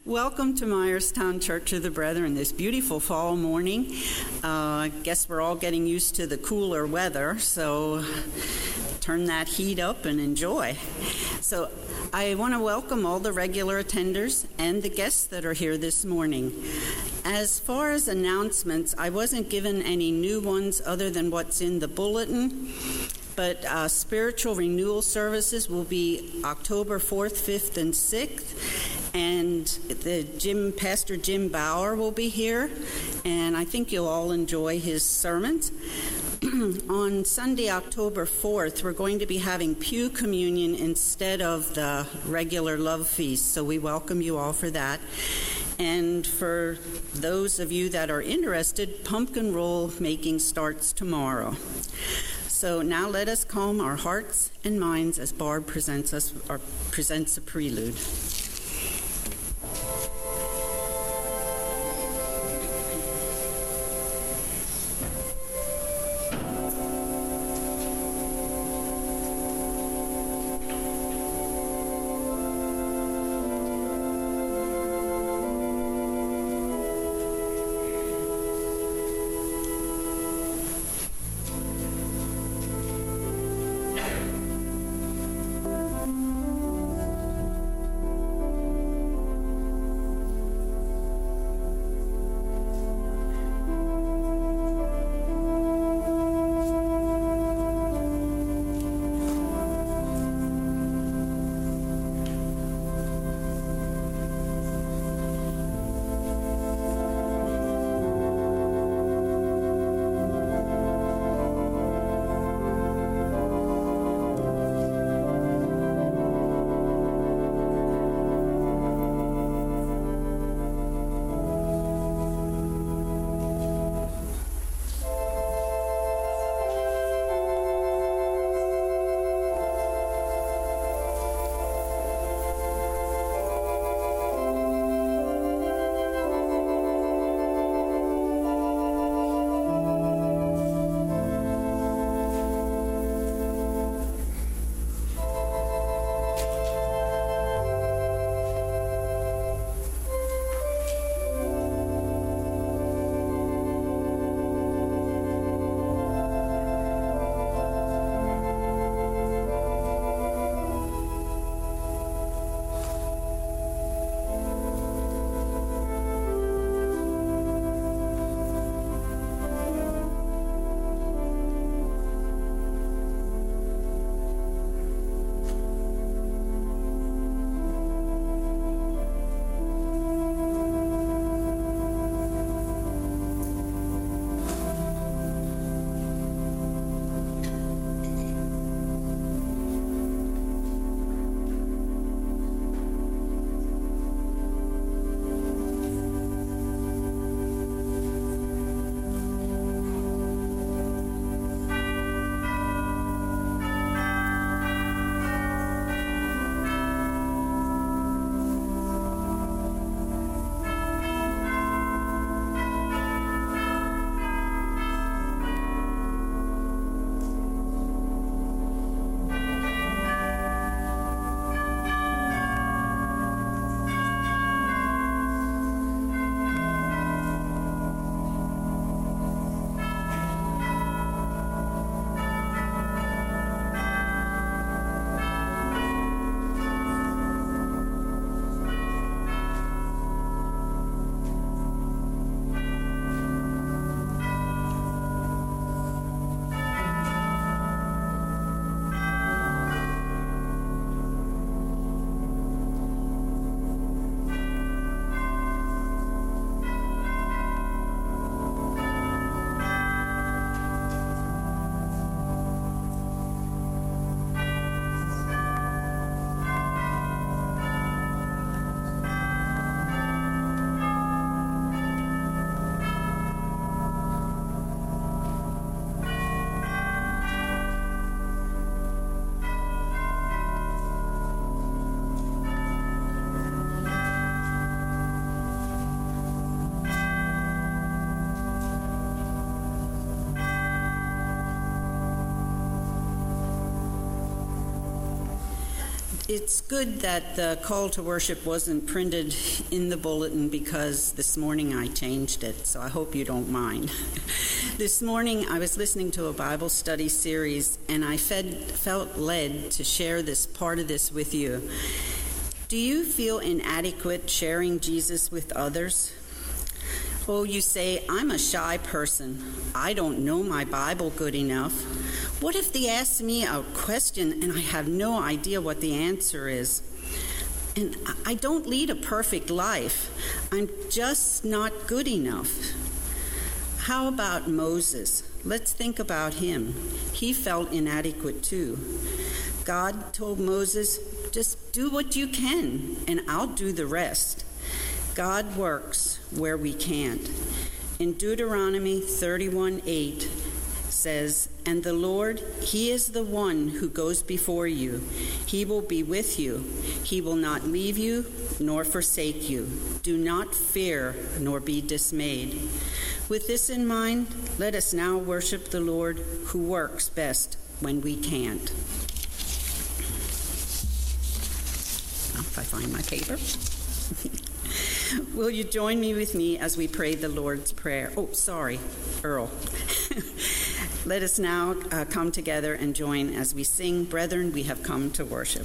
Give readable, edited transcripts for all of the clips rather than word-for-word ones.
Welcome to Myerstown Church of the Brethren this beautiful fall morning. I guess we're all getting used to the cooler weather, so turn that heat up and enjoy. So I want to welcome all the regular attenders and the guests that are here this morning. As far as announcements, I wasn't given any new ones other than what's in the bulletin. But spiritual renewal services will be October 4th, 5th, and 6th. And Pastor Jim Bauer will be here. And I think you'll all enjoy his sermons. On Sunday, October 4th, we're going to be having pew communion instead of the regular love feast. So we welcome you all for that. And for those of you that are interested, pumpkin roll making starts tomorrow. So now let us calm our hearts and minds as Barb presents a prelude. It's good that the call to worship wasn't printed in the bulletin because this morning I changed it, so I hope you don't mind. This morning I was listening to a Bible study series, and I felt led to share this part of this with you. Do you feel inadequate sharing Jesus with others? Oh, you say, I'm a shy person. I don't know my Bible good enough. What if they ask me a question and I have no idea what the answer is? And I don't lead a perfect life. I'm just not good enough. How about Moses? Let's think about him. He felt inadequate too. God told Moses, just do what you can and I'll do the rest. God works where we can't. In Deuteronomy 31:8 says, and the Lord, he is the one who goes before you. He will be with you. He will not leave you nor forsake you. Do not fear nor be dismayed. With this in mind, let us now worship the Lord who works best when we can't. If I find my paper. Will you join me with me as we pray the Lord's Prayer? Oh, sorry, Earl. Let us now come together and join as we sing, Brethren, we have come to worship.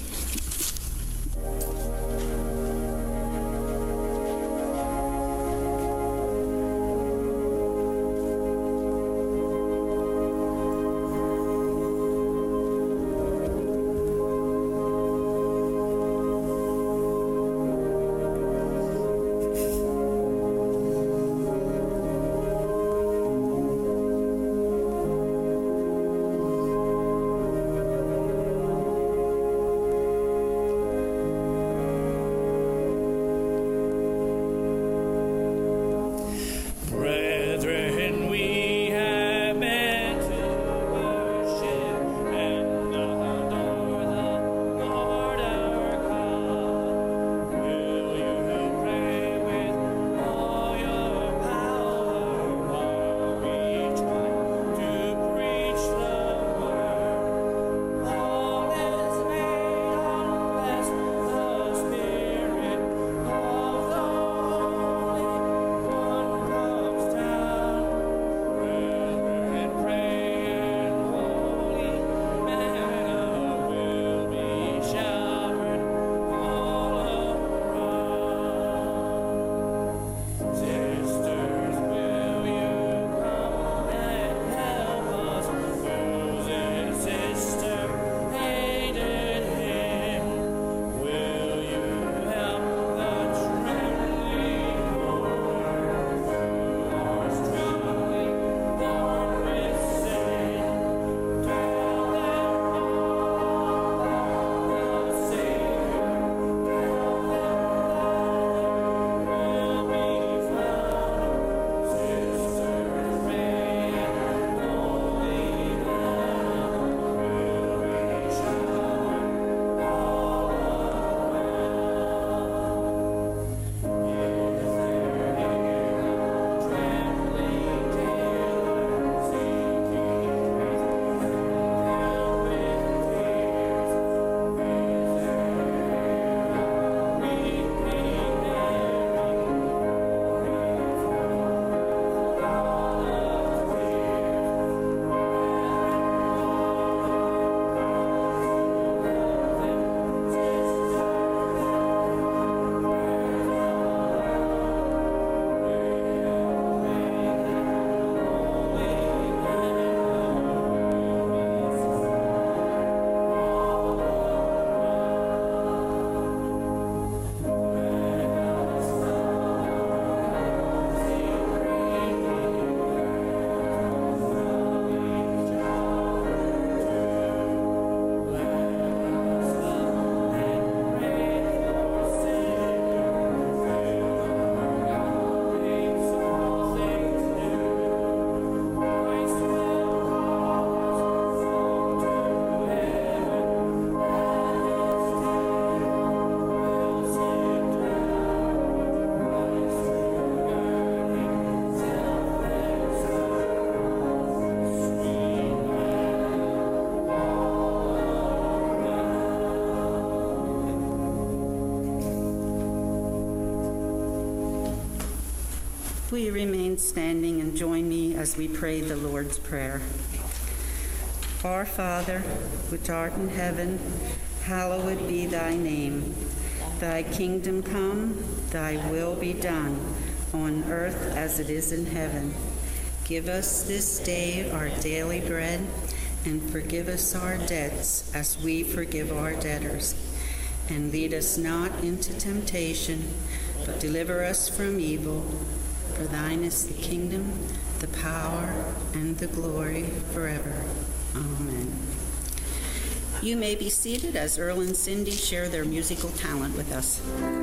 Will you remain standing and join me as we pray the Lord's Prayer? Our Father, which art in heaven, hallowed be thy name. Thy kingdom come, thy will be done, on earth as it is in heaven. Give us this day our daily bread, and forgive us our debts as we forgive our debtors. And lead us not into temptation, but deliver us from evil. For thine is the kingdom, the power, and the glory forever. Amen. You may be seated as Earl and Cindy share their musical talent with us.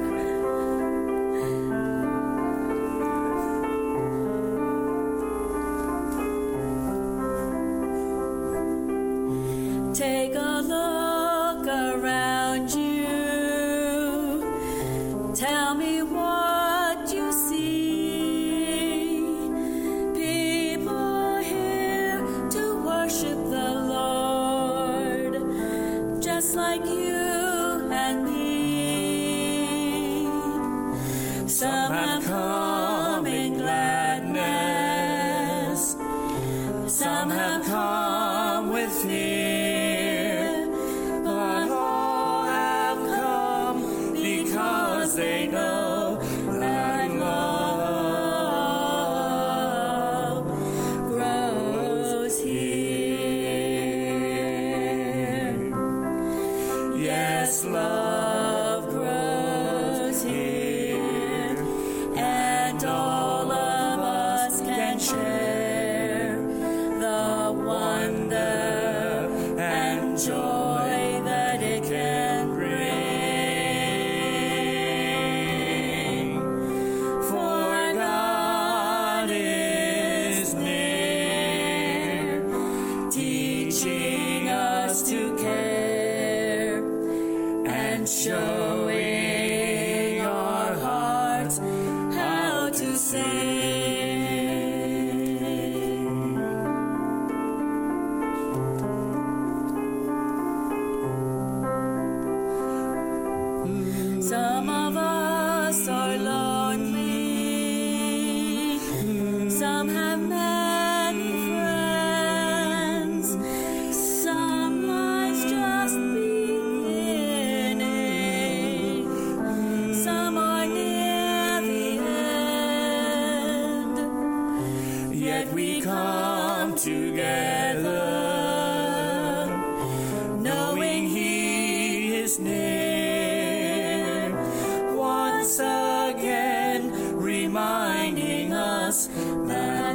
Take a look around you. Tell me what you see. People here to worship the Lord, just like you and me. Some have come in gladness. Some have come with fear. They know that love grows here. Yes, love grows here, and all of us can share the wonder and joy that it can bring. Showing our hearts how to sing. Some of us are lonely. Some have many friends. Some lives just come together, knowing He is near, once again reminding us that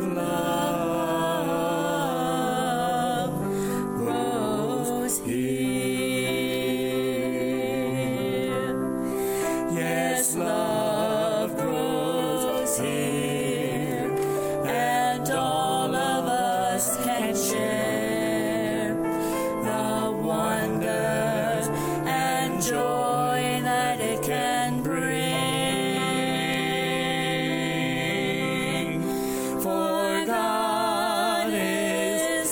love grows here. Yes, love grows here, and all of us can share the wonders and joy that it can bring. For God is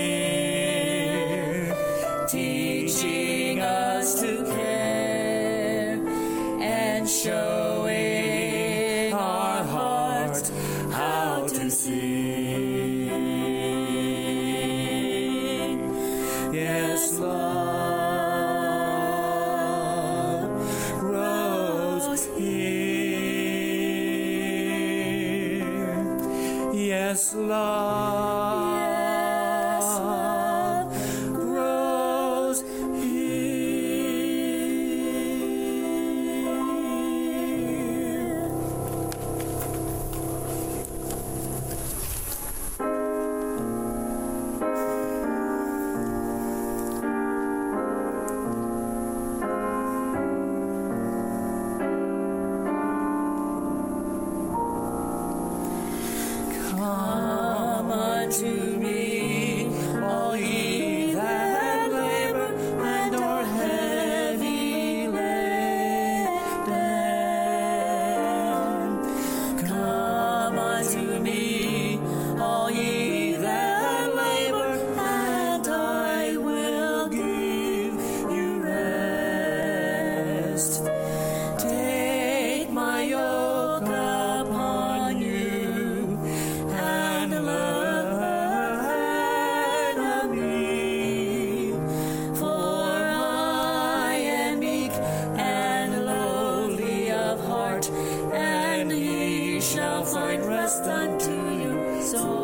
near, teaching us to care and showing our hearts how to sing. Yes, love grows here. Yes, love grows here. Come unto me, all ye that labor and are heavy laden. Come unto me, all ye that labor, and I will give you rest. Take my yoke upon you shall find rest unto your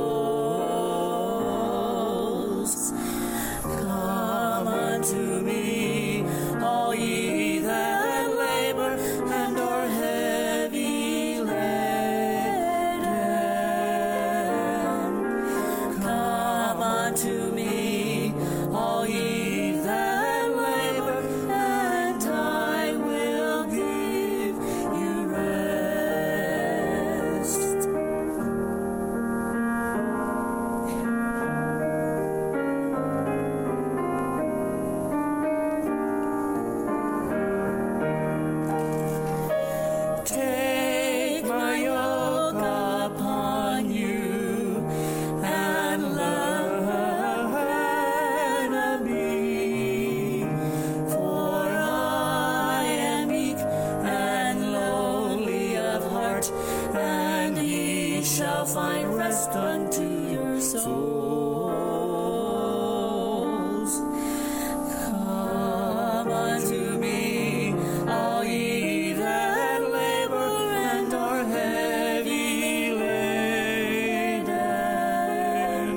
souls. Come unto me, all ye that labor and are heavy laden. Come unto me, all ye that labor, and I will give you rest. Take my yoke upon you and learn of me, for I am meek and lowly of heart, and ye shall find rest unto your souls. Come unto me, all ye that labor and are heavy laden.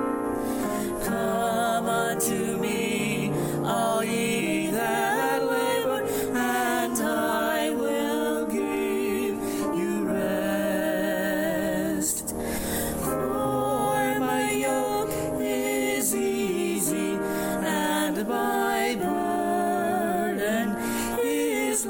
Come unto me, all ye that labor, and I will give you rest. For my yoke is easy and my burden is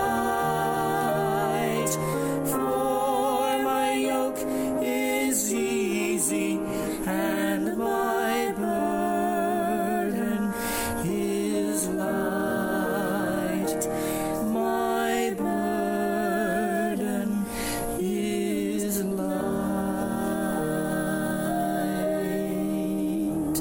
light. For my yoke is easy and my burden is light. My burden is light.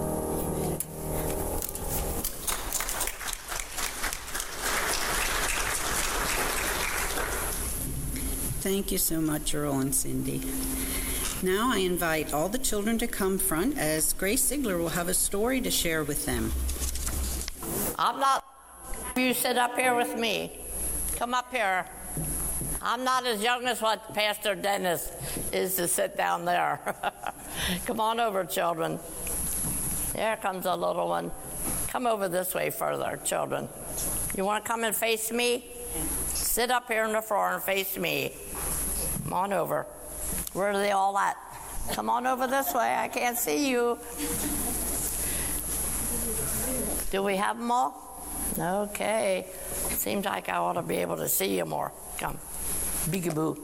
Thank you so much, Earl and Cindy. Now I invite all the children to come front as Grace Ziegler will have a story to share with them. I'm not. You sit up here with me. Come up here. I'm not as young as what Pastor Dennis is to sit down there. Come on over, children. There comes a little one. Come over this way further, children. You want to come and face me? Sit up here on the floor and face me. Come on over. Where are they all at? Come on over this way. I can't see you. Do we have them all? Okay. Seems like I ought to be able to see you more. Come. Beegaboo.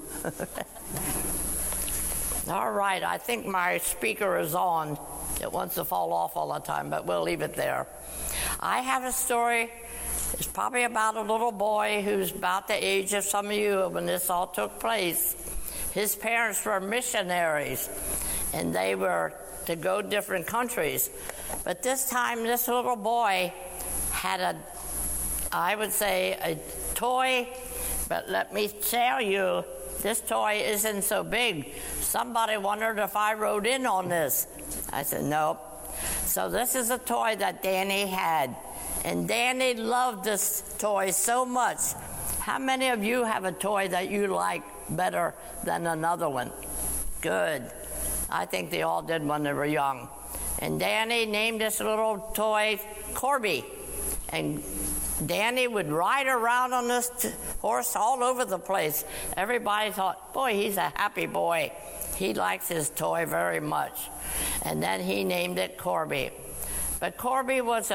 All right. I think my speaker is on. It wants to fall off all the time, but we'll leave it there. I have a story. It's probably about a little boy who's about the age of some of you when this all took place. His parents were missionaries, and they were to go different countries. But this time, this little boy had I would say, a toy, but let me tell you, this toy isn't so big. Somebody wondered if I rode in on this. I said, nope. So this is a toy that Danny had. And Danny loved this toy so much. How many of you have a toy that you like better than another one? Good. I think they all did when they were young. And Danny named this little toy Corby. And Danny would ride around on this horse all over the place. Everybody thought, boy, he's a happy boy. He likes his toy very much. And then he named it Corby. But Corby was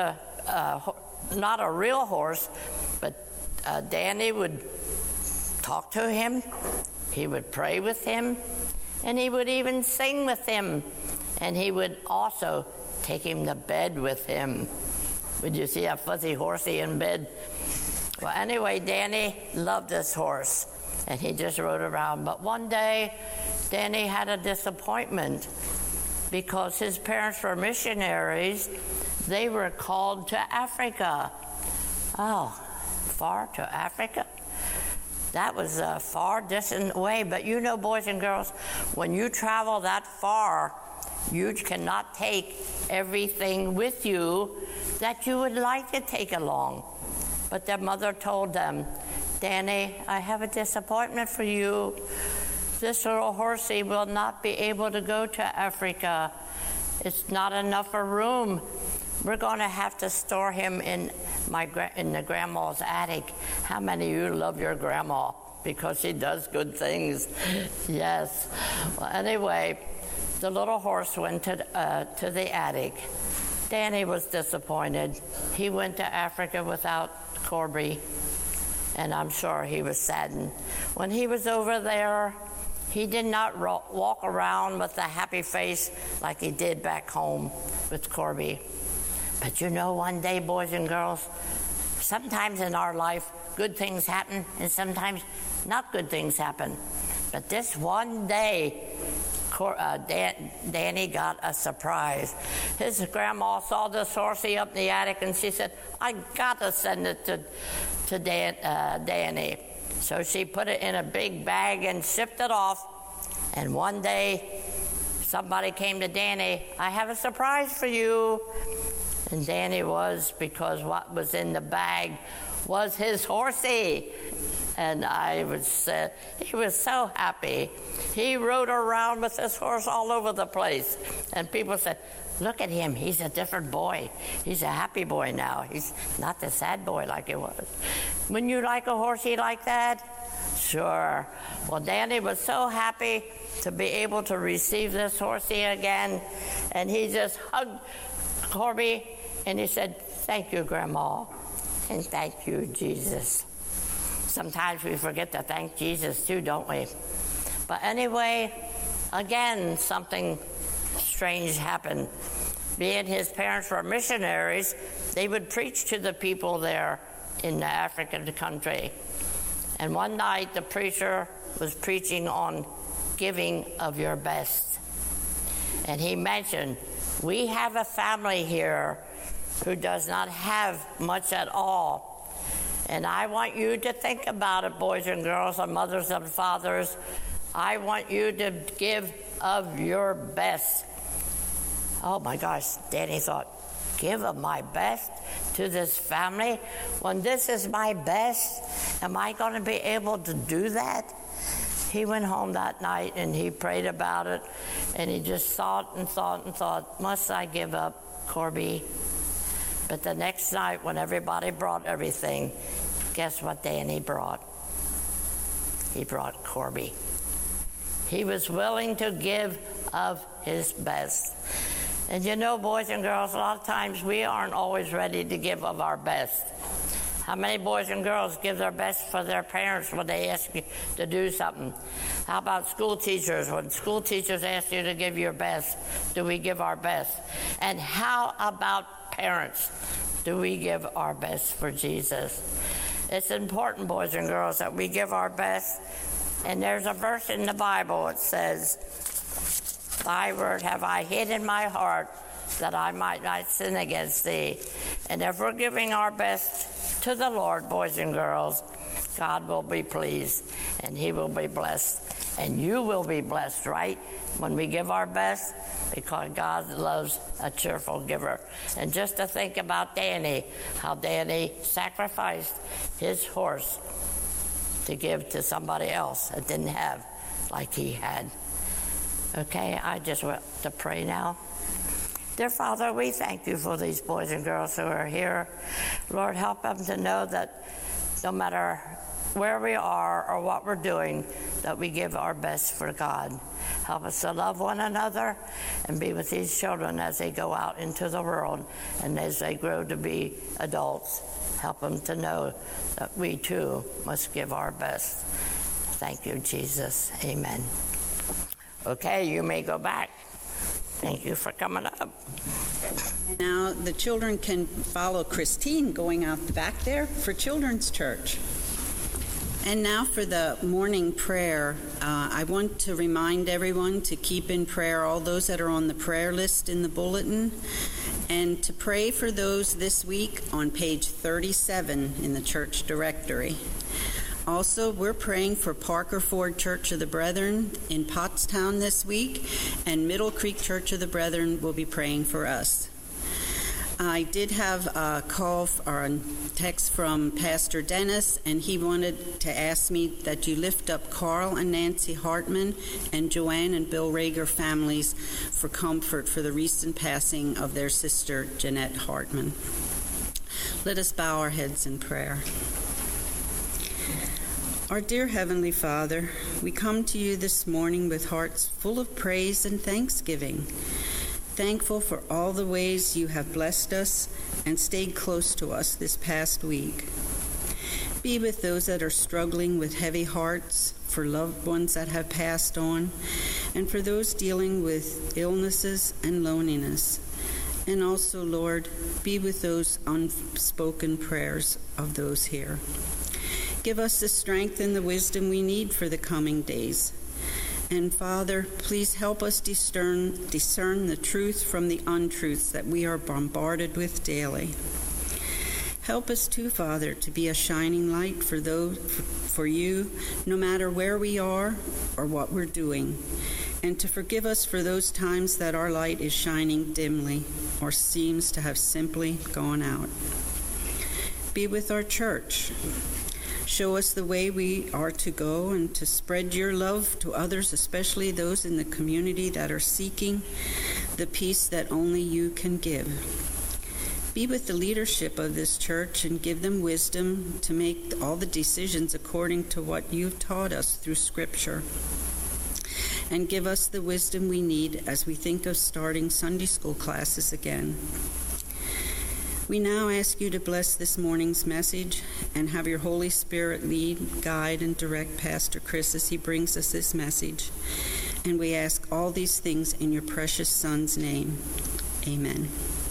not a real horse, but Danny would talk to him, he would pray with him, and he would even sing with him. And he would also take him to bed with him. Would you see a fuzzy horsey in bed? Well, anyway, Danny loved this horse, and he just rode around. But one day, Danny had a disappointment because his parents were missionaries. They were called to Africa. Oh, far to Africa? That was a far distant way. But you know, boys and girls, when you travel that far, you cannot take everything with you that you would like to take along. But their mother told them, Danny, I have a disappointment for you. this little horsey will not be able to go to Africa. It's not enough a room. We're going to have to store him in the grandma's attic. How many of you love your grandma? Because she does good things. Yes. Well, anyway, the little horse went to the attic. Danny was disappointed. He went to Africa without Corby, and I'm sure he was saddened. When he was over there, he did not walk around with a happy face like he did back home with Corby. But you know, one day, boys and girls, sometimes in our life, good things happen, and sometimes not good things happen. But this one day, Danny got a surprise. His grandma saw this horsey up in the attic, and she said, I got to send it to Danny. So she put it in a big bag and shipped it off. And one day, somebody came to Danny, I have a surprise for you. And Danny because what was in the bag was his horsey. And he was so happy. He rode around with this horse all over the place. And people said, look at him, he's a different boy. He's a happy boy now. He's not the sad boy like he was. Wouldn't you like a horsey like that? Sure. Well, Danny was so happy to be able to receive this horsey again. And he just hugged Corby and he said, thank you, Grandma, and thank you, Jesus. Sometimes we forget to thank Jesus too, don't we? But anyway, again, something strange happened. Being his parents were missionaries, they would preach to the people there in the African country. And one night, the preacher was preaching on giving of your best. And he mentioned, we have a family here who does not have much at all. And I want you to think about it, boys and girls, and mothers and fathers. I want you to give of your best. Oh my gosh, Danny thought, give of my best to this family? When this is my best, am I going to be able to do that? He went home that night and he prayed about it, and he just thought and thought and thought, must I give up Corby? But the next night when everybody brought everything, guess what Danny brought? He brought Corby. He was willing to give of his best. And you know, boys and girls, a lot of times we aren't always ready to give of our best. How many boys and girls give their best for their parents when they ask you to do something? How about school teachers? When school teachers ask you to give your best, do we give our best? And how about parents? Do we give our best for Jesus? It's important, boys and girls, that we give our best. And there's a verse in the Bible. It says, thy word have I hid in my heart, that I might not sin against thee. And if we're giving our best to the Lord, boys and girls, God will be pleased, and he will be blessed. And you will be blessed, right? When we give our best, because God loves a cheerful giver. And just to think about Danny, how Danny sacrificed his horse to give to somebody else that didn't have like he had. Okay, I just want to pray now. Dear Father, we thank you for these boys and girls who are here. Lord, help them to know that no matter where we are or what we're doing, that we give our best for God. Help us to love one another and be with these children as they go out into the world and as they grow to be adults. Help them to know that we too must give our best. Thank you, Jesus. Amen. Okay, you may go back. Thank you for coming up. Now the children can follow Christine going out the back there for Children's Church. And now for the morning prayer, I want to remind everyone to keep in prayer all those that are on the prayer list in the bulletin, and to pray for those this week on page 37 in the church directory. Also, we're praying for Parker Ford Church of the Brethren in Pottstown this week, and Middle Creek Church of the Brethren will be praying for us. I did have a call or a text from Pastor Dennis, and he wanted to ask me that you lift up Carl and Nancy Hartman and Joanne and Bill Rager families for comfort for the recent passing of their sister, Jeanette Hartman. Let us bow our heads in prayer. Our dear Heavenly Father, we come to you this morning with hearts full of praise and thanksgiving, thankful for all the ways you have blessed us and stayed close to us this past week. Be with those that are struggling with heavy hearts, for loved ones that have passed on, and for those dealing with illnesses and loneliness. And also, Lord, be with those unspoken prayers of those here. Give us the strength and the wisdom we need for the coming days. And Father, please help us discern the truth from the untruths that we are bombarded with daily. Help us too, Father, to be a shining light for you, no matter where we are or what we're doing, and to forgive us for those times that our light is shining dimly or seems to have simply gone out. Be with our church. Show us the way we are to go and to spread your love to others, especially those in the community that are seeking the peace that only you can give. Be with the leadership of this church and give them wisdom to make all the decisions according to what you've taught us through Scripture. And give us the wisdom we need as we think of starting Sunday school classes again. We now ask you to bless this morning's message and have your Holy Spirit lead, guide, and direct Pastor Chris as he brings us this message. And we ask all these things in your precious Son's name. Amen.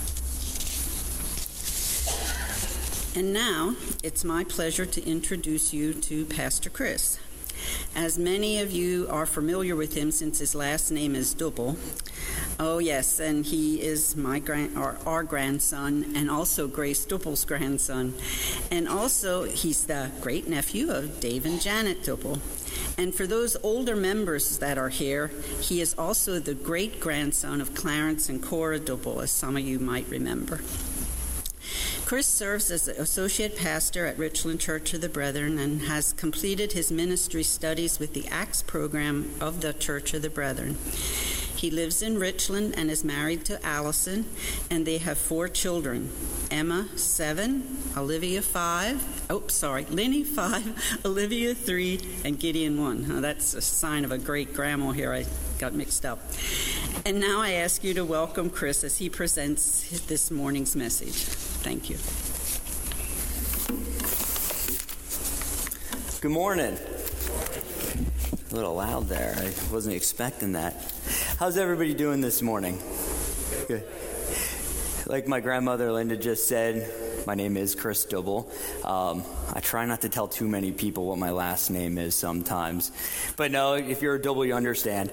And now, it's my pleasure to introduce you to Pastor Chris. As many of you are familiar with him since his last name is Double. Oh, yes, and he is our grandson, and also Grace Double's grandson. And also, he's the great-nephew of Dave and Janet Double. And for those older members that are here, he is also the great-grandson of Clarence and Cora Double, as some of you might remember. Chris serves as the associate pastor at Richland Church of the Brethren and has completed his ministry studies with the Acts program of the Church of the Brethren. He lives in Richland and is married to Allison, and they have 4 children: Emma, 7, Linny, 5, Olivia, 3, and Gideon, 1. Now, that's a sign of a great grandma here. I got mixed up. And now I ask you to welcome Chris as he presents this morning's message. Thank you. Good morning. A little loud there. I wasn't expecting that. How's everybody doing this morning? Good. Like my grandmother Linda just said, my name is Chris Double. I try not to tell too many people what my last name is sometimes. But no, if you're a Double, you understand.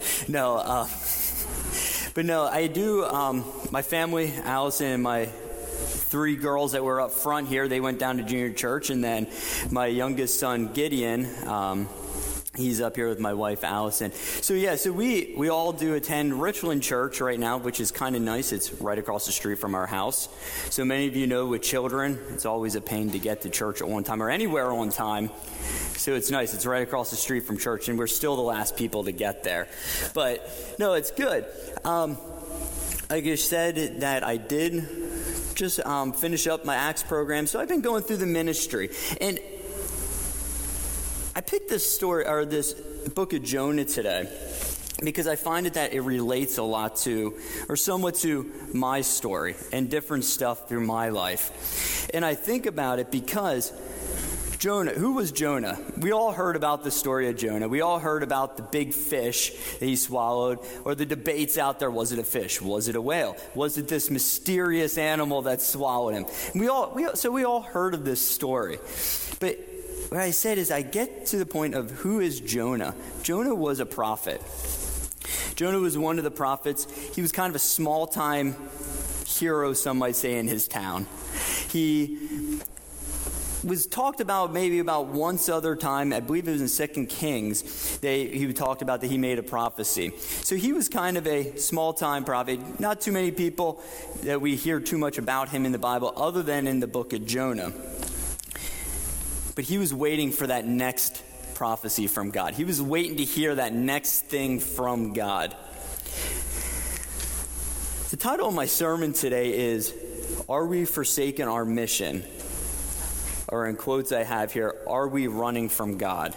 But no, I do. My family, Allison and my 3 girls that were up front here, they went down to junior church. And then my youngest son, Gideon, he's up here with my wife, Allison. So we all do attend Richland Church right now, which is kind of nice. It's right across the street from our house. So many of you know with children, it's always a pain to get to church at one time or anywhere on time. So it's nice. It's right across the street from church, and we're still the last people to get there. But no, it's good. Like I said, that I did just finish up my Acts program. So I've been going through the ministry, and I picked this story or this book of Jonah today because I find that it relates a lot to, or somewhat to, my story and different stuff through my life. And I think about it because Jonah, who was Jonah? We all heard about the story of Jonah. We all heard about the big fish that he swallowed, or the debates out there. Was it a fish? Was it a whale? Was it this mysterious animal that swallowed him? And we all heard of this story. But what I said is I get to the point of who is Jonah. Jonah was a prophet. Jonah was one of the prophets. He was kind of a small-time hero, some might say, in his town. He was talked about maybe about once other time. I believe it was in 2 Kings. He talked about that he made a prophecy. So he was kind of a small-time prophet. Not too many people that we hear too much about him in the Bible other than in the book of Jonah. But he was waiting for that next prophecy from God. He was waiting to hear that next thing from God. The title of my sermon today is, Are We Forsaken Our Mission? Or in quotes I have here, Are We Running from God?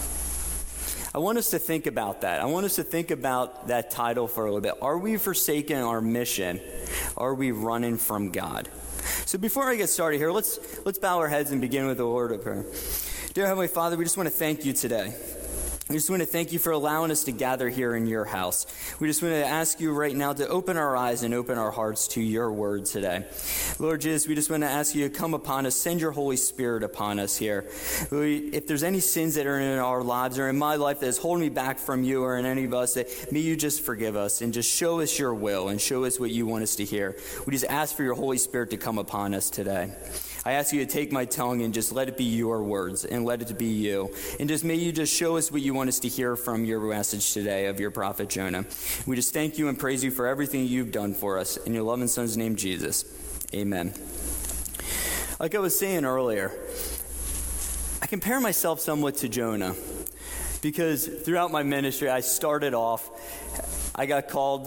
I want us to think about that. I want us to think about that title for a little bit. Are we forsaking our mission? Are we running from God? So before I get started here, let's bow our heads and begin with a word of prayer. Dear Heavenly Father, we just want to thank you today. We just want to thank you for allowing us to gather here in your house. We just want to ask you right now to open our eyes and open our hearts to your word today. Lord Jesus, we just want to ask you to come upon us, send your Holy Spirit upon us here. If there's any sins that are in our lives or in my life that is holding me back from you or in any of us, that may you just forgive us and just show us your will and show us what you want us to hear. We just ask for your Holy Spirit to come upon us today. I ask you to take my tongue and just let it be your words and let it be you. And just may you just show us what you want us to hear from your message today of your prophet Jonah. We just thank you and praise you for everything you've done for us. In your loving son's name, Jesus. Amen. Like I was saying earlier, I compare myself somewhat to Jonah because throughout my ministry, I started off, I got called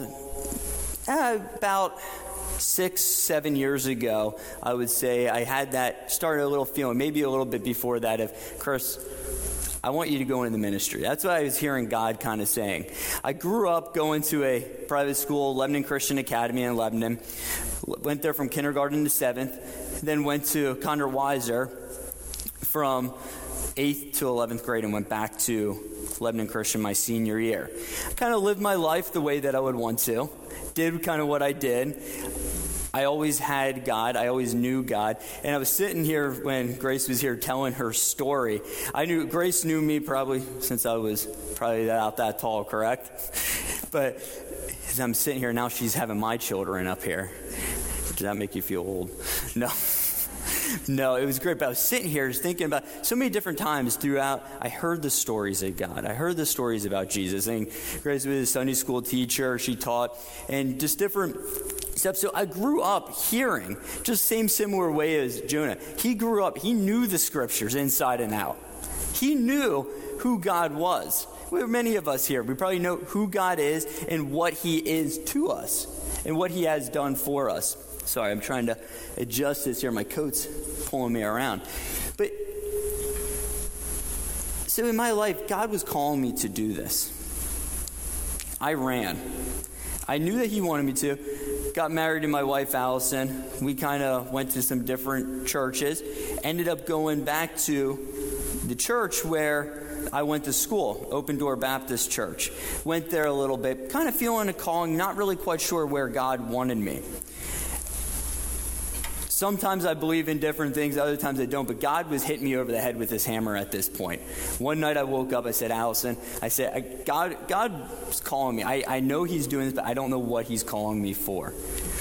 about 6-7 years ago, I would say I had that, started a little feeling, maybe a little bit before that, of, Chris, I want you to go into the ministry. That's what I was hearing God kind of saying. I grew up going to a private school, Lebanon Christian Academy in Lebanon. Went there from kindergarten to 7th. Then went to Conrad Weiser from 8th to 11th grade and went back to Lebanon Christian my senior year. I kind of lived my life the way that I would want to. Did kind of what I did. I always had God. I always knew God. And I was sitting here when Grace was here telling her story. Grace knew me probably since I was probably about that tall, correct? But as I'm sitting here now, she's having my children up here. Does that make you feel old? No. No, it was great. But I was sitting here just thinking about so many different times throughout. I heard the stories of God. I heard the stories about Jesus. And Grace was a Sunday school teacher. She taught and just different stuff. So I grew up hearing just similar way as Jonah. He grew up. He knew the scriptures inside and out. He knew who God was. Many of us here, we probably know who God is and what he is to us and what he has done for us. Sorry, I'm trying to adjust this here. My coat's pulling me around. But so in my life, God was calling me to do this. I ran. I knew that he wanted me to. Got married to my wife, Allison. We kind of went to some different churches. Ended up going back to the church where I went to school, Open Door Baptist Church. Went there a little bit, kind of feeling a calling, not really quite sure where God wanted me. Sometimes I believe in different things, other times I don't, but God was hitting me over the head with his hammer at this point. One night I woke up, I said, Allison, God's calling me. I know he's doing this, but I don't know what he's calling me for.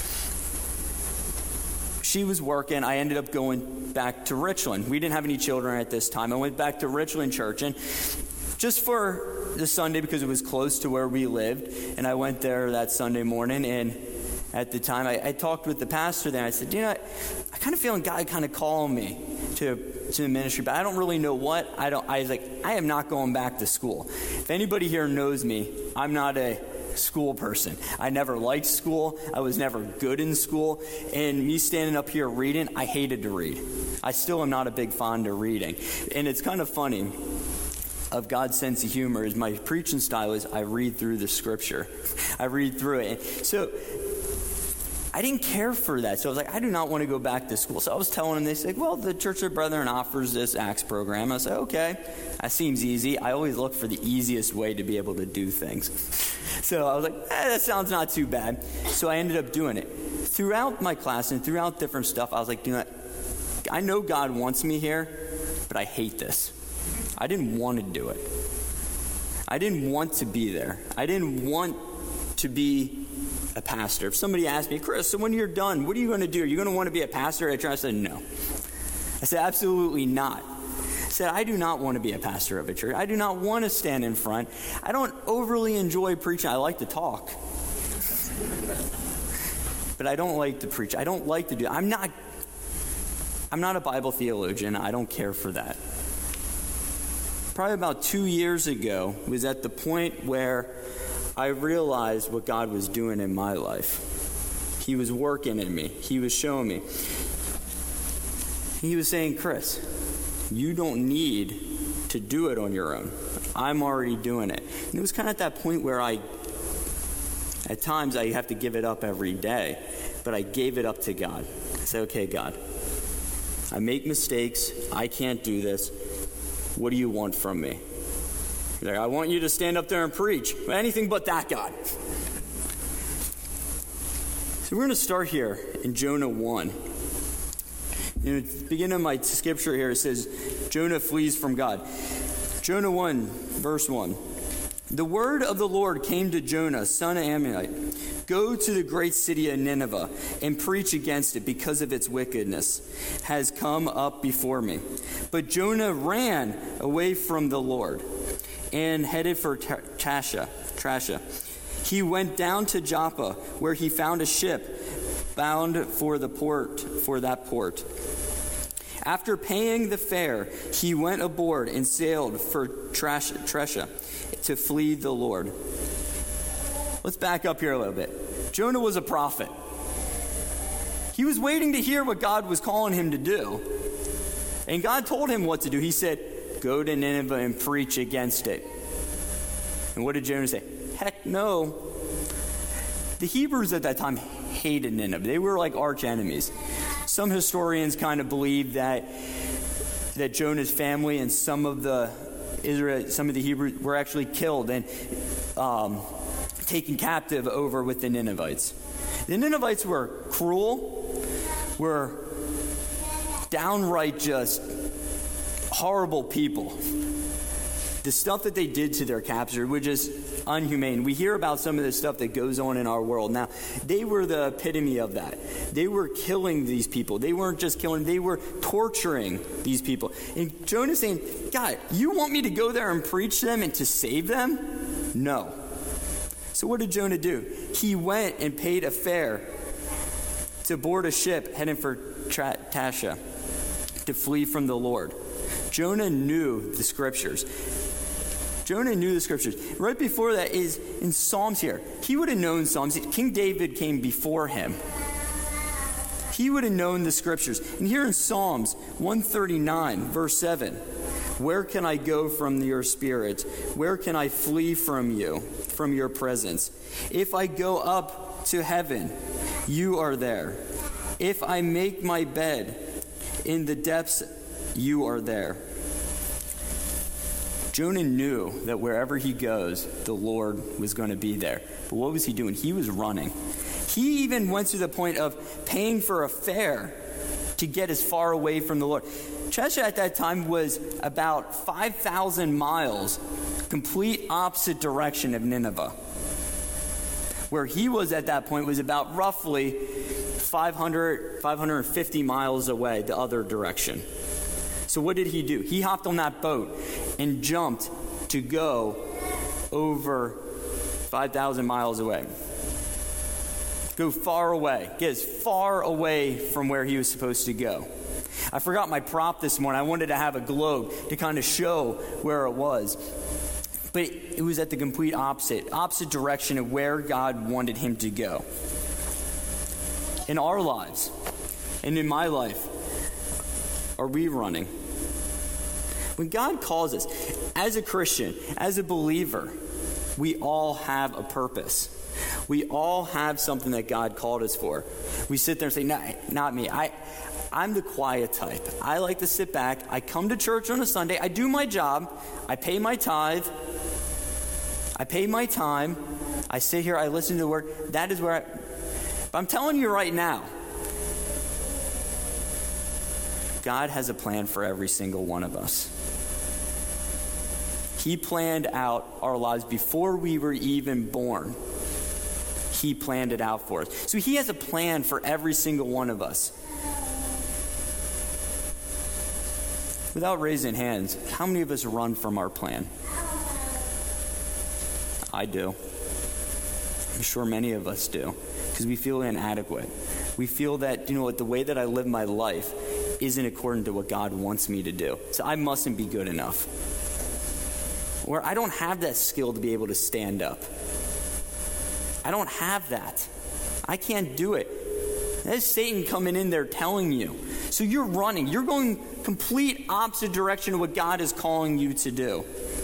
She was working. I ended up going back to Richland. We didn't have any children at this time. I went back to Richland Church, and just for the Sunday, because it was close to where we lived, and I went there that Sunday morning, and at the time, I talked with the pastor there. I said, I kind of feeling God kind of calling me to the ministry, but I don't really know what. I was like, I am not going back to school. If anybody here knows me, I'm not a school person. I never liked school. I was never good in school. And me standing up here reading, I hated to read. I still am not a big fond of reading. And it's kind of funny. Of God's sense of humor is my preaching style is I read through the scripture. I read through it. And so I didn't care for that. So I was like, I do not want to go back to school. So I was telling them, they said, well, the Church of Brethren offers this ACTS program. I said, okay, that seems easy. I always look for the easiest way to be able to do things. So I was like, that sounds not too bad. So I ended up doing it. Throughout my class and throughout different stuff, I was like, I know God wants me here, but I hate this. I didn't want to do it. I didn't want to be there. I didn't want to be a pastor. If somebody asked me, Chris, so when you're done, what are you going to do? Are you going to want to be a pastor? I said, no. I said, absolutely not. I said, I do not want to be a pastor of a church. I do not want to stand in front. I don't overly enjoy preaching. I like to talk. But I don't like to preach. I don't like to do. I'm not a Bible theologian. I don't care for that. Probably about 2 years ago was at the point where I realized what God was doing in my life. He was working in me. He was showing me. He was saying, Chris, you don't need to do it on your own. I'm already doing it. And it was kind of at that point where at times I have to give it up every day, but I gave it up to God. I said, okay, God, I make mistakes. I can't do this. What do you want from me? He's like, I want you to stand up there and preach. Anything but that, God. So we're going to start here in Jonah 1. At the beginning of my scripture here, it says, Jonah flees from God. Jonah 1, verse 1. The word of the Lord came to Jonah, son of Amittai. Go to the great city of Nineveh and preach against it, because of its wickedness has come up before me. But Jonah ran away from the Lord and headed for Tarshish. He went down to Joppa, where he found a ship bound for that port. After paying the fare, he went aboard and sailed for Tarshish to flee the Lord. Let's back up here a little bit. Jonah was a prophet. He was waiting to hear what God was calling him to do. And God told him what to do. He said, go to Nineveh and preach against it. And what did Jonah say? Heck no. The Hebrews at that time hated Nineveh. They were like arch enemies. Some historians kind of believe that Jonah's family and some of the Hebrews were actually killed and taken captive over with the Ninevites. The Ninevites were cruel, were downright just horrible people. The stuff that they did to their captors was just unhumane. We hear about some of the stuff that goes on in our world. Now, they were the epitome of that. They were killing these people. They weren't just killing, they were torturing these people. And Jonah's saying, God, you want me to go there and preach to them and to save them? No. So what did Jonah do? He went and paid a fare to board a ship heading for Tarshish to flee from the Lord. Jonah knew the scriptures. Right before that is in Psalms here. He would have known Psalms. King David came before him. He would have known the scriptures. And here in Psalms 139, verse 7, where can I go from your spirit? Where can I flee from you, from your presence? If I go up to heaven, you are there. If I make my bed in the depths, you are there. Jonah knew that wherever he goes, the Lord was going to be there. But what was he doing? He was running. He even went to the point of paying for a fare to get as far away from the Lord. Tarshish at that time was about 5,000 miles, complete opposite direction of Nineveh. Where he was at that point was about roughly 550 miles away, the other direction. So what did he do? He hopped on that boat and jumped to go over 5,000 miles away. Go far away. Get as far away from where he was supposed to go. I forgot my prop this morning. I wanted to have a globe to kind of show where it was. But it was at the complete opposite direction of where God wanted him to go. In our lives, and in my life, are we running? When God calls us, as a Christian, as a believer, we all have a purpose. We all have something that God called us for. We sit there and say, no, not me. I'm the quiet type. I like to sit back. I come to church on a Sunday. I do my job. I pay my tithe. I pay my time. I sit here. I listen to the word. That is where but I'm telling you right now, God has a plan for every single one of us. He planned out our lives before we were even born. He planned it out for us. So he has a plan for every single one of us. Without raising hands, how many of us run from our plan? I do. I'm sure many of us do, because we feel inadequate. We feel that, the way that I live my life isn't according to what God wants me to do. So I mustn't be good enough. Or I don't have that skill to be able to stand up. I don't have that. I can't do it. That's Satan coming in there telling you. So you're running. You're going complete opposite direction of what God is calling you to do.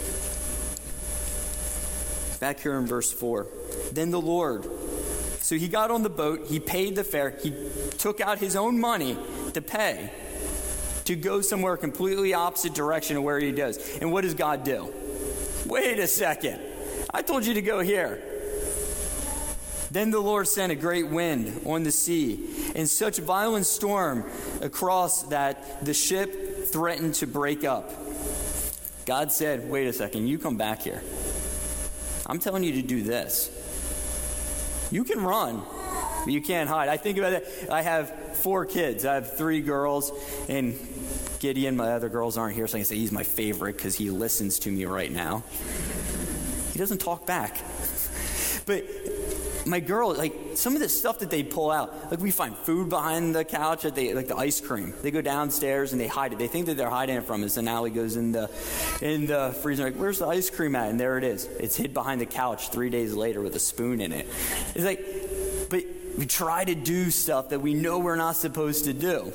Back here in verse 4. Then the Lord. So he got on the boat. He paid the fare. He took out his own money to pay to go somewhere completely opposite direction of where he does. And what does God do? Wait a second. I told you to go here. Then the Lord sent a great wind on the sea, and such violent storm across that the ship threatened to break up. God said, wait a second, you come back here. I'm telling you to do this. You can run, but you can't hide. I think about it. I have 4 kids. I have 3 girls, and Gideon, my other girls aren't here, so I can say he's my favorite because he listens to me right now. He doesn't talk back. But my girl, some of the stuff that they pull out, we find food behind the couch, like the ice cream. They go downstairs and they hide it. They think that they're hiding it from us, and Allie goes in the freezer, where's the ice cream at? And there it is. It's hid behind the couch 3 days later with a spoon in it. It's but we try to do stuff that we know we're not supposed to do.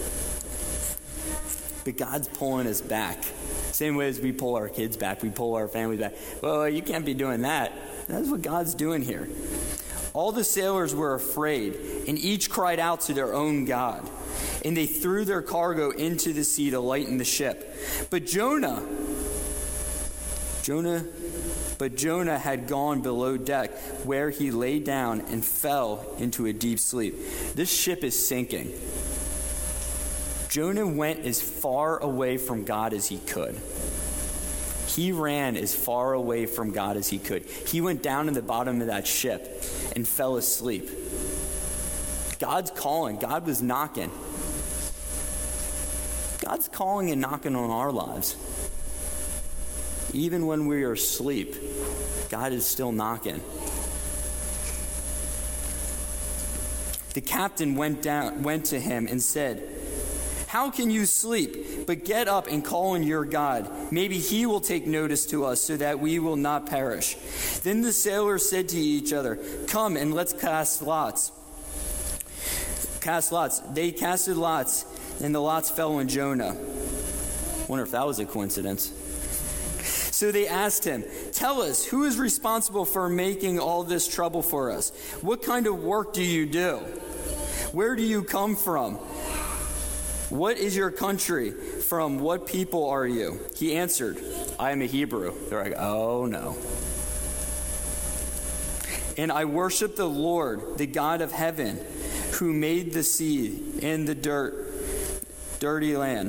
But God's pulling us back. Same way as we pull our kids back, we pull our families back. Well, you can't be doing that. That's what God's doing here. All the sailors were afraid, and each cried out to their own God. And they threw their cargo into the sea to lighten the ship. But Jonah had gone below deck, where he lay down and fell into a deep sleep. This ship is sinking. Jonah went as far away from God as he could. He ran as far away from God as he could. He went down in the bottom of that ship and fell asleep. God's calling. God was knocking. God's calling and knocking on our lives. Even when we are asleep, God is still knocking. The captain went to him and said, "How can you sleep? But get up and call on your God. Maybe he will take notice to us so that we will not perish." Then the sailors said to each other, "Come and let's cast lots." They casted lots, and the lots fell on Jonah. Wonder if that was a coincidence. So they asked him, "Tell us, who is responsible for making all this trouble for us? What kind of work do you do? Where do you come from? What is your country? From what people are you?" He answered, "I am a Hebrew." They're like, "Oh no. And I worship the Lord, the God of heaven, who made the sea and the dirty land."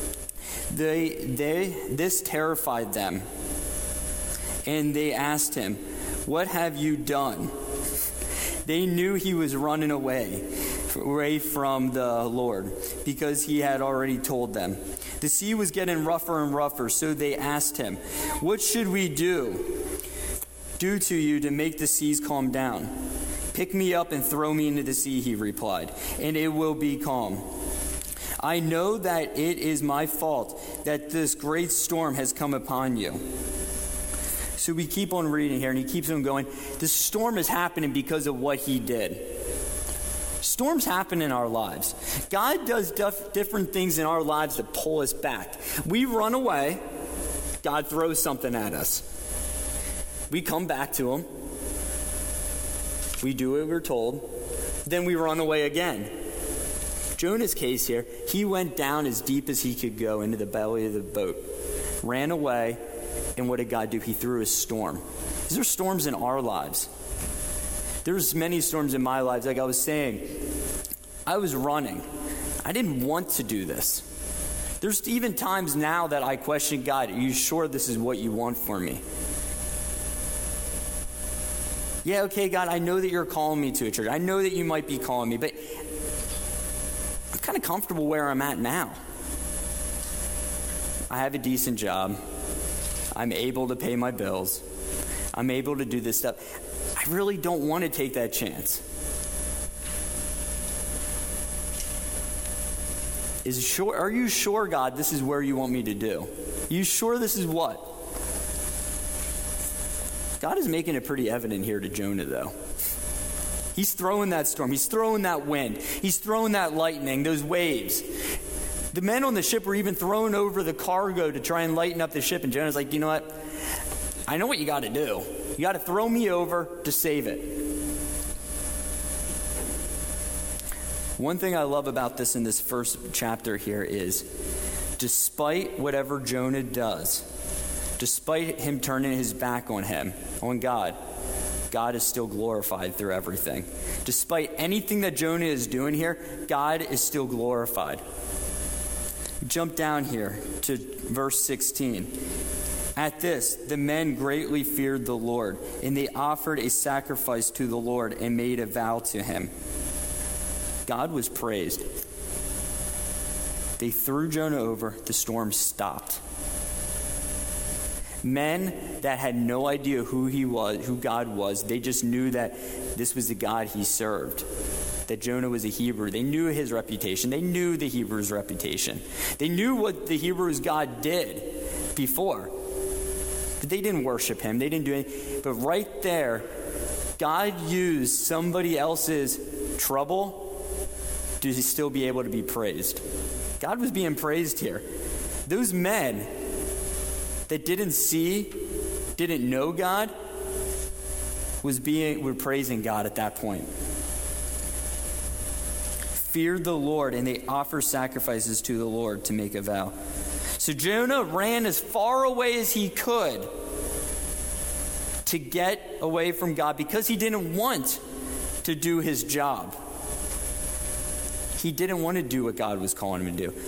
This terrified them, and they asked him, "What have you done?" They knew he was running away from the Lord, because he had already told them. The sea was getting rougher and rougher, so they asked him, "What should we do to you to make the seas calm down?" "Pick me up and throw me into the sea," he replied, "and it will be calm. I know that it is my fault that this great storm has come upon you." So we keep on reading here, and he keeps on going. The storm is happening because of what he did. Storms happen in our lives. God does different things in our lives to pull us back. We run away. God throws something at us. We come back to him. We do what we're told. Then we run away again. Jonah's case here, he went down as deep as he could go into the belly of the boat, ran away, and what did God do? He threw a storm. Is there storms in our lives? There's many storms in my life. Like I was saying, I was running. I didn't want to do this. There's even times now that I question God, are you sure this is what you want for me? Yeah, okay, God, I know that you're calling me to a church. I know that you might be calling me, but I'm kind of comfortable where I'm at now. I have a decent job. I'm able to pay my bills. I'm able to do this stuff. I really don't want to take that chance. Are you sure, God, this is where you want me to do? Are you sure this is what? God is making it pretty evident here to Jonah, though. He's throwing that storm. He's throwing that wind. He's throwing that lightning, those waves. The men on the ship were even throwing over the cargo to try and lighten up the ship. And Jonah's like, you know what? I know what you got to do. You got to throw me over to save it. One thing I love about this in this first chapter here is, despite whatever Jonah does, despite him turning his back on God, God is still glorified through everything. Despite anything that Jonah is doing here, God is still glorified. Jump down here to verse 16. At this, the men greatly feared the Lord, and they offered a sacrifice to the Lord and made a vow to him. God was praised. They threw Jonah over. The storm stopped. Men that had no idea who he was, who God was, they just knew that this was the God he served. That Jonah was a Hebrew. They knew his reputation. They knew the Hebrews' reputation. They knew what the Hebrews' God did before. But they didn't worship him. They didn't do anything. But right there, God used somebody else's trouble to still be able to be praised. God was being praised here. Those men that didn't know God, were praising God at that point. Feared the Lord, and they offer sacrifices to the Lord to make a vow. So Jonah ran as far away as he could to get away from God because he didn't want to do his job. He didn't want to do what God was calling him to do.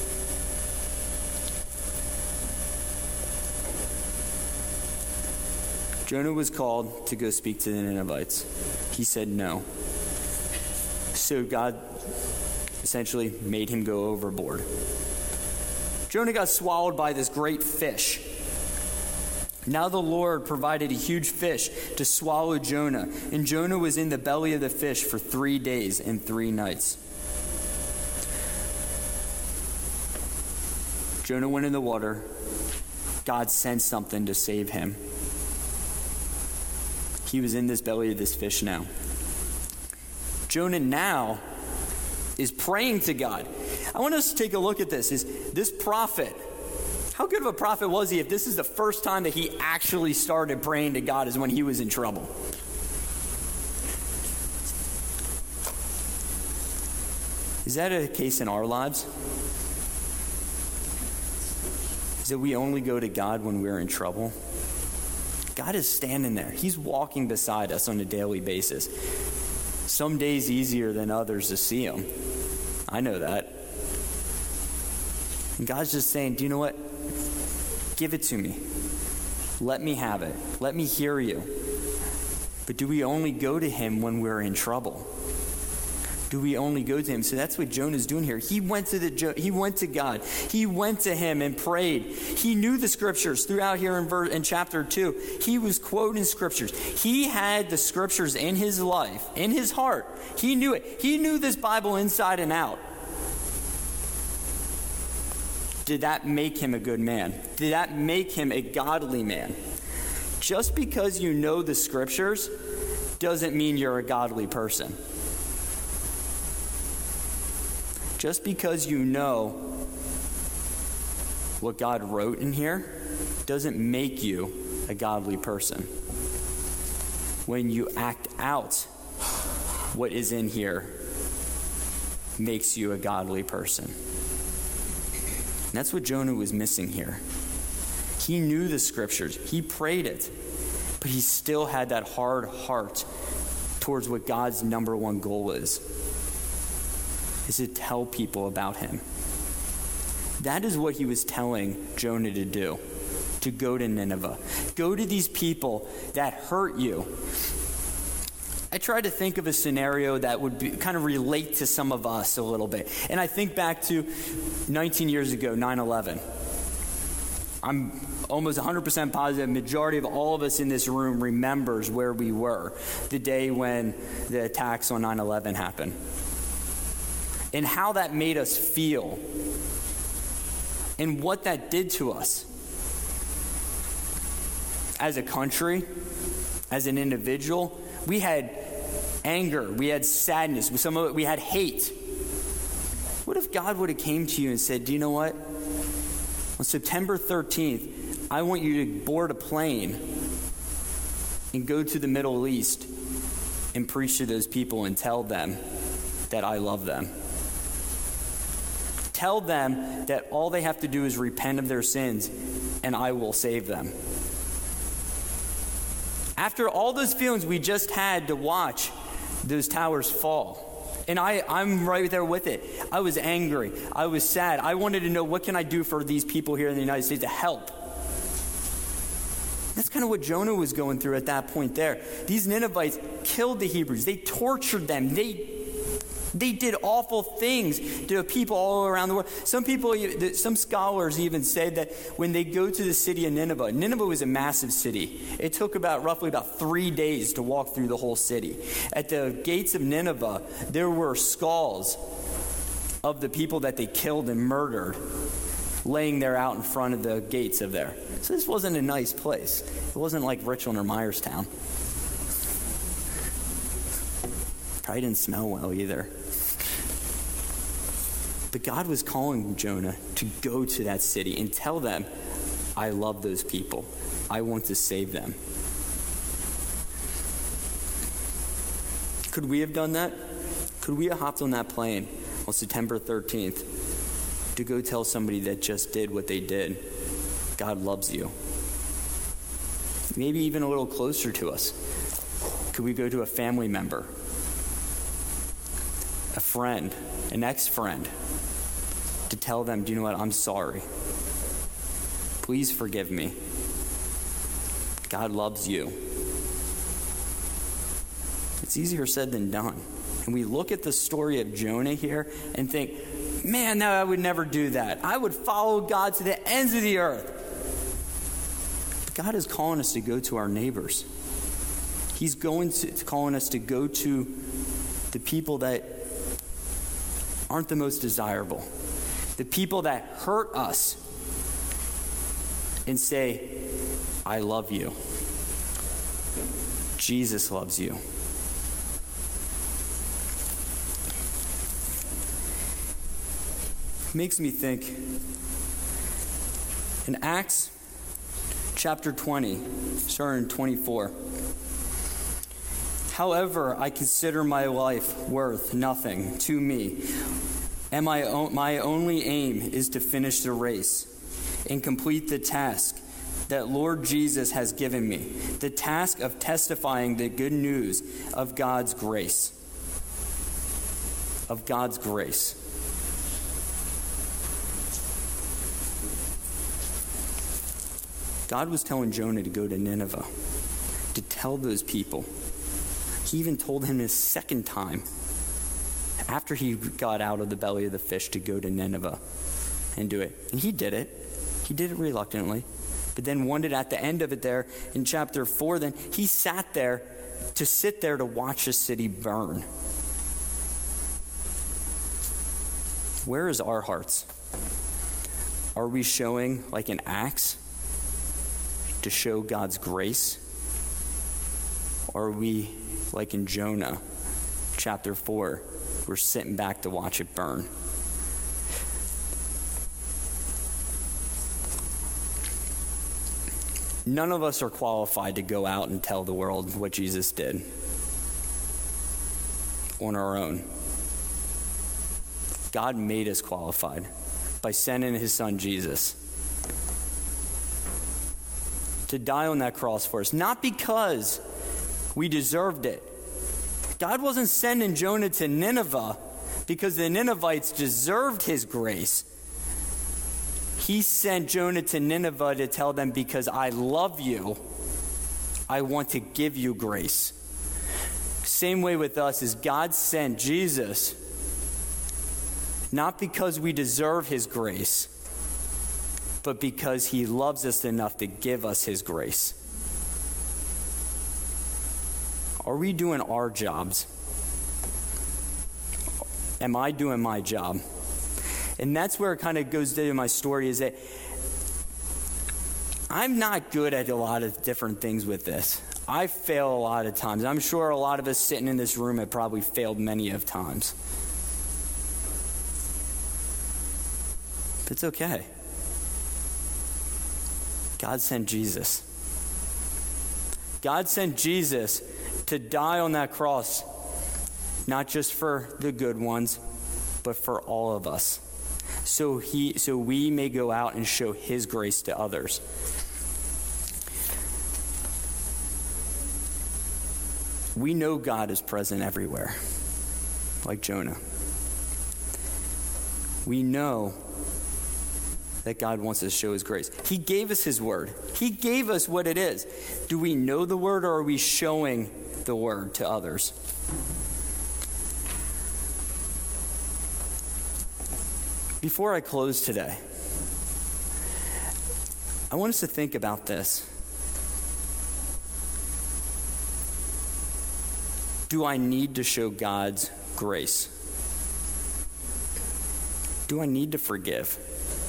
Jonah was called to go speak to the Ninevites. He said no. So God essentially made him go overboard. Jonah got swallowed by this great fish. Now the Lord provided a huge fish to swallow Jonah, and Jonah was in the belly of the fish for 3 days and 3 nights. Jonah went in the water. God sent something to save him. He was in this belly of this fish now. Jonah now is praying to God. I want us to take a look at this. Is this prophet, how good of a prophet was he if this is the first time that he actually started praying to God is when he was in trouble? Is that a case in our lives? Is that we only go to God when we're in trouble? God is standing there. He's walking beside us on a daily basis. Some days easier than others to see him. I know that. And God's just saying, do you know what? Give it to me. Let me have it. Let me hear you. But do we only go to him when we're in trouble? Do we only go to him? So that's what Jonah's doing here. He went to God. He went to him and prayed. He knew the scriptures throughout here in chapter 2. He was quoting scriptures. He had the scriptures in his life, in his heart. He knew it. He knew this Bible inside and out. Did that make him a good man? Did that make him a godly man? Just because you know the scriptures doesn't mean you're a godly person. Just because you know what God wrote in here doesn't make you a godly person. When you act out what is in here makes you a godly person. And that's what Jonah was missing here. He knew the scriptures. He prayed it. But he still had that hard heart towards what God's number one goal is to tell people about him. That is what he was telling Jonah to do, to go to Nineveh. Go to these people that hurt you. I tried to think of a scenario that would kind of relate to some of us a little bit. And I think back to 19 years ago, 9/11. I'm almost 100% positive majority of all of us in this room remembers where we were the day when the attacks on 9/11 happened. And how that made us feel. And what that did to us. As a country, as an individual, we had anger, we had sadness, some of it we had hate. What if God would have came to you and said, do you know what? On September 13th, I want you to board a plane and go to the Middle East and preach to those people and tell them that I love them. Tell them that all they have to do is repent of their sins and I will save them. After all those feelings we just had to watch those towers fall. And I'm right there with it. I was angry. I was sad. I wanted to know, what can I do for these people here in the United States to help? That's kind of what Jonah was going through at that point there. These Ninevites killed the Hebrews. They tortured them. They did awful things to people all around the world. Some scholars even say that when they go to the city of Nineveh, Nineveh was a massive city. It took roughly about 3 days to walk through the whole city. At the gates of Nineveh, there were skulls of the people that they killed and murdered laying there out in front of the gates of there. So this wasn't a nice place. It wasn't like Richland or Myerstown. Probably didn't smell well either. But God was calling Jonah to go to that city and tell them, I love those people. I want to save them. Could we have done that? Could we have hopped on that plane on September 13th to go tell somebody that just did what they did, God loves you? Maybe even a little closer to us. Could we go to a family member, a friend, an ex-friend, to tell them, do you know what, I'm sorry. Please forgive me. God loves you. It's easier said than done. And we look at the story of Jonah here and think, man, no, I would never do that. I would follow God to the ends of the earth. But God is calling us to go to our neighbors. He's calling us to go to the people that aren't the most desirable. The people that hurt us and say, I love you. Jesus loves you. Makes me think, in Acts chapter 20, starting in 24, however, I consider my life worth nothing to me, and my only aim is to finish the race and complete the task that Lord Jesus has given me, the task of testifying the good news of God's grace. Of God's grace. God was telling Jonah to go to Nineveh, to tell those people. He even told him a second time, after he got out of the belly of the fish, to go to Nineveh and do it. And he did it. He did it reluctantly. But then wanted at the end of it there, in chapter 4, then he sat there to watch the city burn. Where is our hearts? Are we showing like an axe to show God's grace? Or are we like in Jonah, chapter 4, we're sitting back to watch it burn? None of us are qualified to go out and tell the world what Jesus did on our own. God made us qualified by sending his son Jesus to die on that cross for us, not because we deserved it. God wasn't sending Jonah to Nineveh because the Ninevites deserved his grace. He sent Jonah to Nineveh to tell them, because I love you, I want to give you grace. Same way with us is God sent Jesus not because we deserve his grace, but because he loves us enough to give us his grace. Are we doing our jobs? Am I doing my job? And that's where it kind of goes to my story, is that I'm not good at a lot of different things with this. I fail a lot of times. I'm sure a lot of us sitting in this room have probably failed many of times. But it's okay. God sent Jesus. God sent Jesus to die on that cross, not just for the good ones, but for all of us. So we may go out and show his grace to others. We know God is present everywhere, like Jonah. We know that God wants us to show his grace. He gave us his word. He gave us what it is. Do we know the word, or are we showing the word to others? Before I close today, I want us to think about this. Do I need to show God's grace? Do I need to forgive?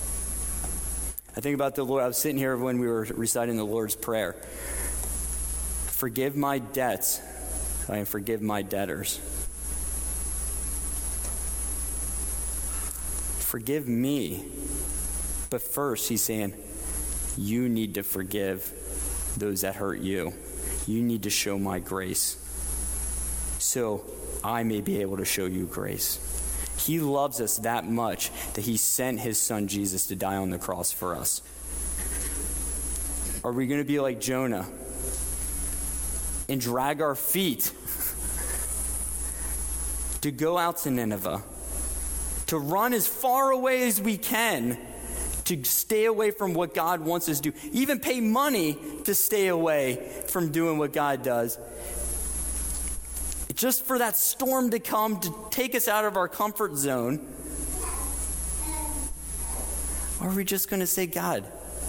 I think about the Lord. I was sitting here when we were reciting the Lord's Prayer. Forgive my debts, I forgive my debtors. Forgive me. But first, he's saying, you need to forgive those that hurt you. You need to show my grace, so I may be able to show you grace. He loves us that much that he sent his son Jesus to die on the cross for us. Are we going to be like Jonah and drag our feet to go out to Nineveh, to run as far away as we can, to stay away from what God wants us to do, even pay money to stay away from doing what God does, just for that storm to come to take us out of our comfort zone? Or are we just going to say, God,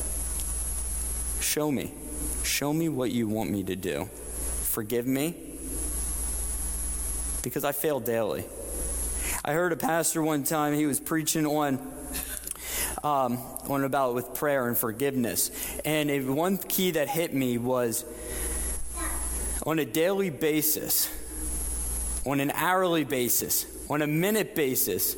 show me what you want me to do. Forgive me, because I fail daily. I heard a pastor one time, he was preaching on about with prayer and forgiveness. And one key that hit me was, on a daily basis, on an hourly basis, on a minute basis,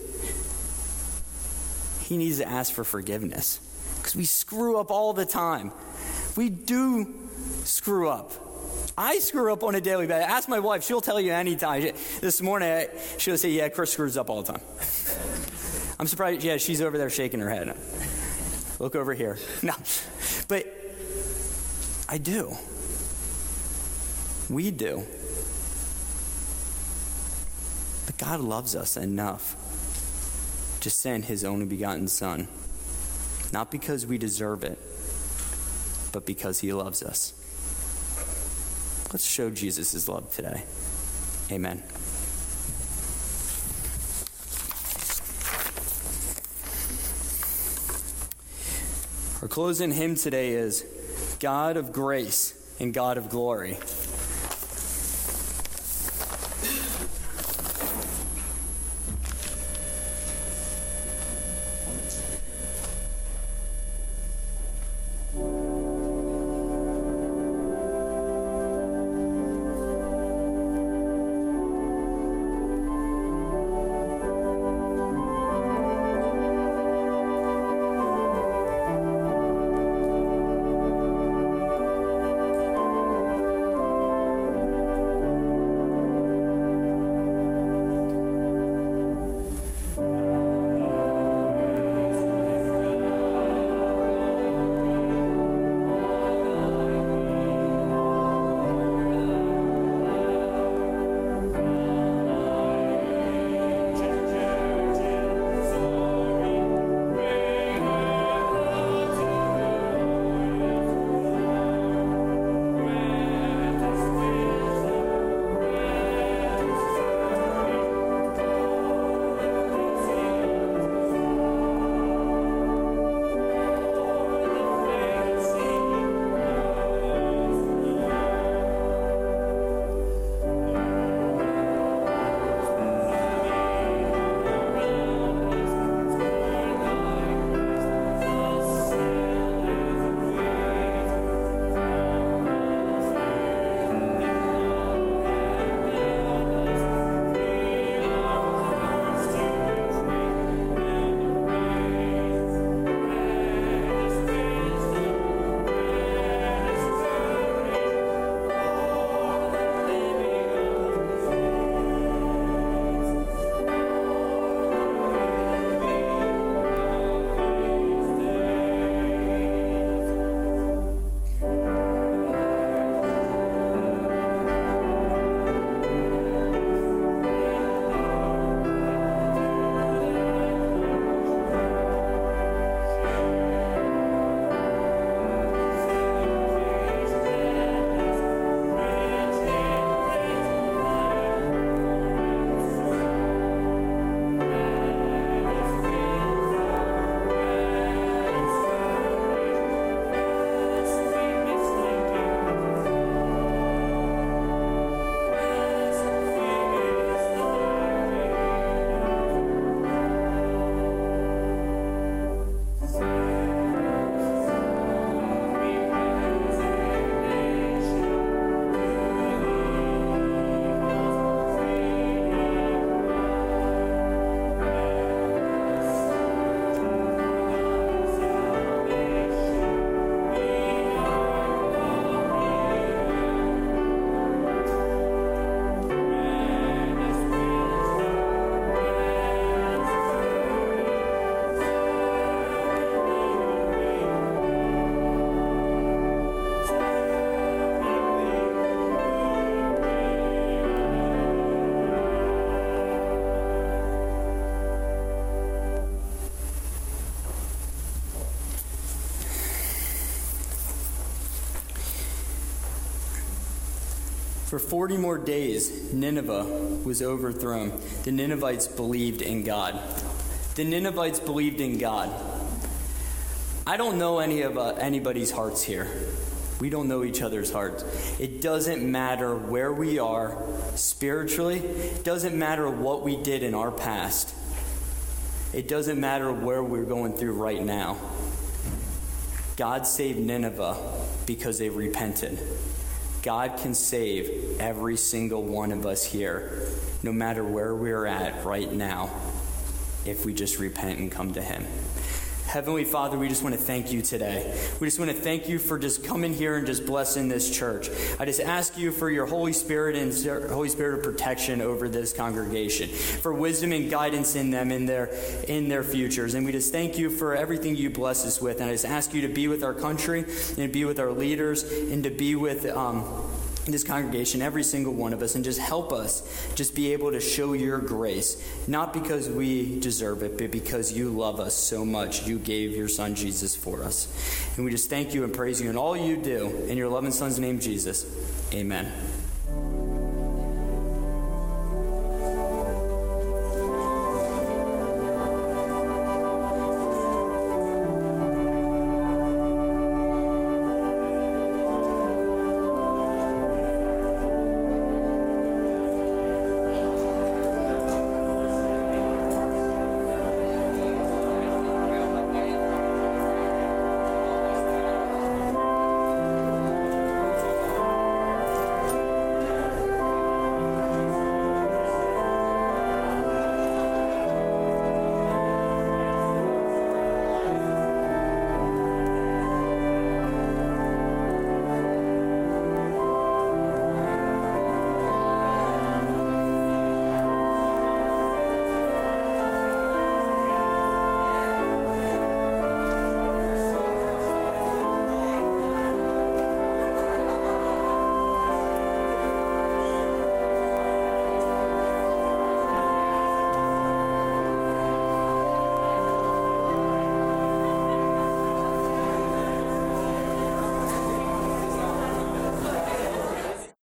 he needs to ask for forgiveness. Because we screw up all the time. We do screw up. I screw up on a daily basis. Ask my wife, she'll tell you anytime. This morning, she'll say, yeah, Chris screws up all the time. I'm surprised, yeah, she's over there shaking her head. Look over here. No, but I do. We do. But God loves us enough to send his only begotten son. Not because we deserve it, but because he loves us. Let's show Jesus his love today. Amen. Our closing hymn today is God of Grace and God of Glory. For 40 more days, Nineveh was overthrown. The Ninevites believed in God. The Ninevites believed in God. I don't know anybody's hearts here. We don't know each other's hearts. It doesn't matter where we are spiritually. It doesn't matter what we did in our past. It doesn't matter where we're going through right now. God saved Nineveh because they repented. God can save every single one of us here, no matter where we're at right now, if we just repent and come to Him. Heavenly Father, we just want to thank you today. We just want to thank you for just coming here and just blessing this church. I just ask you for your Holy Spirit and Holy Spirit of protection over this congregation, for wisdom and guidance in them in their futures. And we just thank you for everything you bless us with. And I just ask you to be with our country and to be with our leaders and to be with this congregation, every single one of us, and just help us just be able to show your grace, not because we deserve it, but because you love us so much. You gave your son Jesus for us. And we just thank you and praise you in all you do. In your loving son's name, Jesus. Amen.